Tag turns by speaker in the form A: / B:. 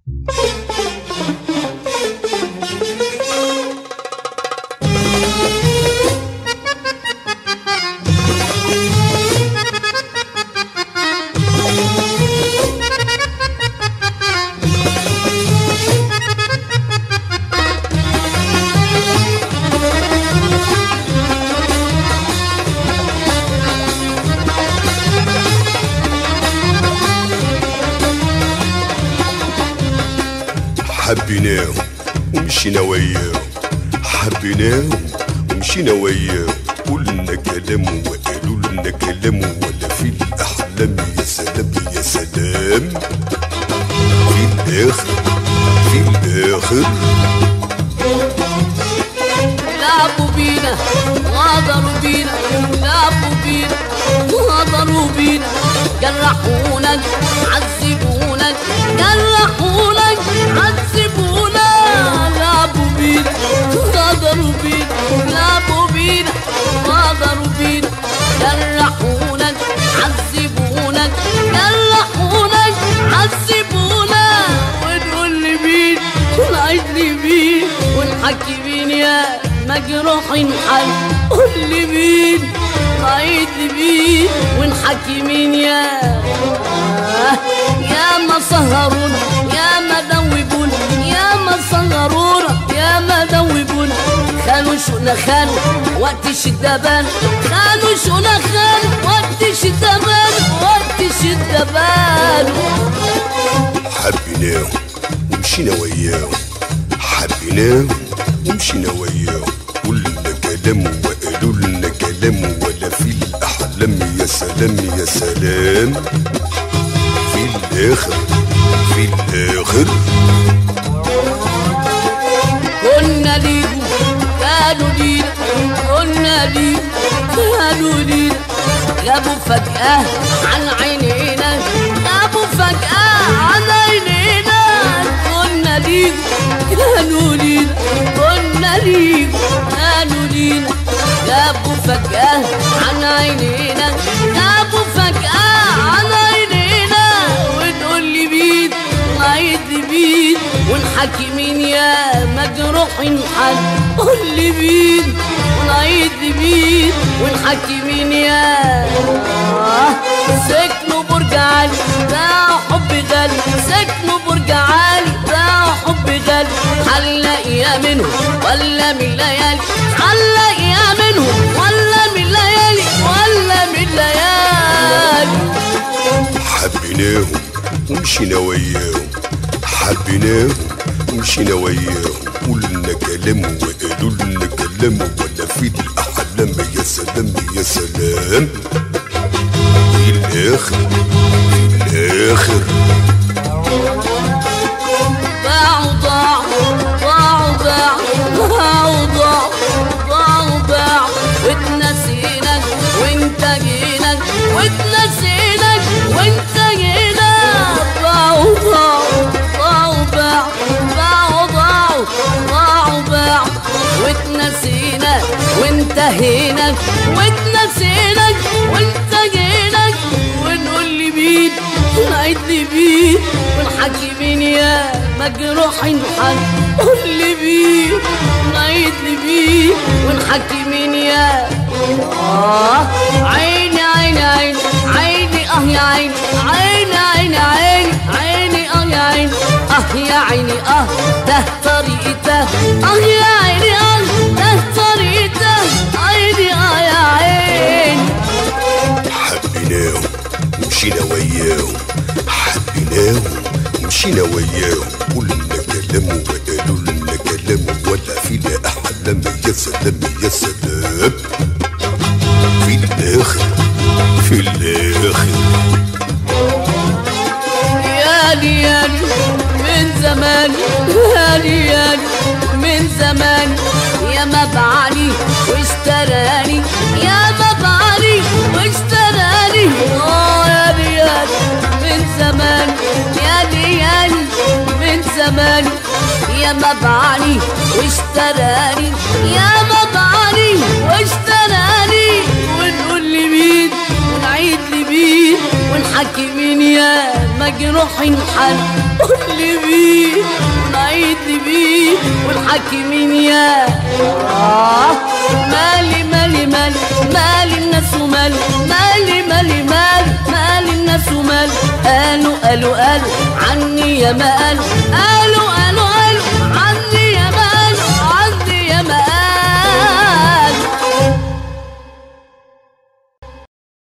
A: حبيناه ومشينا وياه، حبيناه ومشينا وياه، قلنا كلام وقالوا لنا كلام، ولا في الأحلام يا سلام يا سلام. في الآخر
B: لعبوا بينا غدروا بينا، لعبوا بينا غدروا بينا، جرحونا عذبونا، جرحونا عذبونا. لعبوا بينا غدروا بينا، لعبوا بينا غدروا بينا، جرحونا عذبونا، جرحونا عذبونا. ونقول لمين ونعيد لمين ونحكي مين يا مجروحين حل؟ قول لي مين نعيد لمين ونحكي مين يا ما سهرونا، يا ما دوبونا، يا ما سهرونا، يا ما دوبونا. خانوا شونا خانوا وقت الشدة بان، خانوا شونا خانوا وقت الشدة بان، وقت الشدة بان.
A: حبيناه ومشينا وياه، حبيناه ومشينا وياه، قلنا كلام وقالوا لنا كلام، ولا في الأحلام يا سلام يا سلام. في الآخر
B: كنا ليهم كانوا لينا، كنا ليهم كانوا لينا. غابوا فجأة عن عينينا، غابوا فجأة عن عينينا. كنا ليهم كانوا لينا، كنا ليهم كانوا لينا. غابوا فجأة عن عينينا، غابوا فجأة عن عينينا. ونقول لي مين نعيد لمين ونحكي مين يا مجروحين حل؟ قول لي مين ونعيد لمين ونحكي مين يا سكنوا برج عالي باعوا حب غالي، سكنوا برج عالي باعوا حب غالي. هنلاقيها منهم ولا من ليالي، هنلاقيها منهم ولا من ليالي، ولا من ليالي.
A: حبيناهم ومشينا وياهم، حبيناهم ومشينا وياهم، قلنا كلام وقالوا لنا كلام، ولا في الأحلام يا سلام يا سلام. في الآخر
B: باعوا ضاعوا ضاعوا باعوا ضاعوا ضاعوا باعوا، واتنسيناك وانت جيناك، واتنسيناك وانت جيناك. باعوا ضاعوا ضاعوا باعوا ضاعوا ضاعوا باعوا، واتنسيناك وانتهيناك، واتنسيناك وانت جيناك. ونقول لي مين ونعيد لي مين ونحكي مين يا مجروحين حل؟ قول لي مين ونعيد لي مين ونحكي مين يا عيني عيني عيني عيني يا عيني عيني عيني عيني يا عيني يا عيني ده طريقته يا عيني ده طريقته عيني يا عيني.
A: حبيناهم ومشينا وياهم، حبيناهم ومشينا وياهم، قلنا كلام وقالوا لنا كلام، ولا فينا أحلام يا سلام يا سلام. في الآخر
B: يالي يالي من زمان، يالي يالي من زمان. يا ما بعلي واشتراني، يا ما بعلي واشتراني. يالي يالي من زمان، يالي يالي من زمان. يا ما بعلي واشتراني، يا ما بعلي واشتراني. ونقول لي مين ونعيد لي مين ونحكي مين يا مجروحين حل؟ قول لي مين حاكمين يا مالي مالي مالي مالي الناس ومالي مالي مالي مالي مالي الناس ومالي قالوا قالوا قالوا عني يا ما قالوا قالوا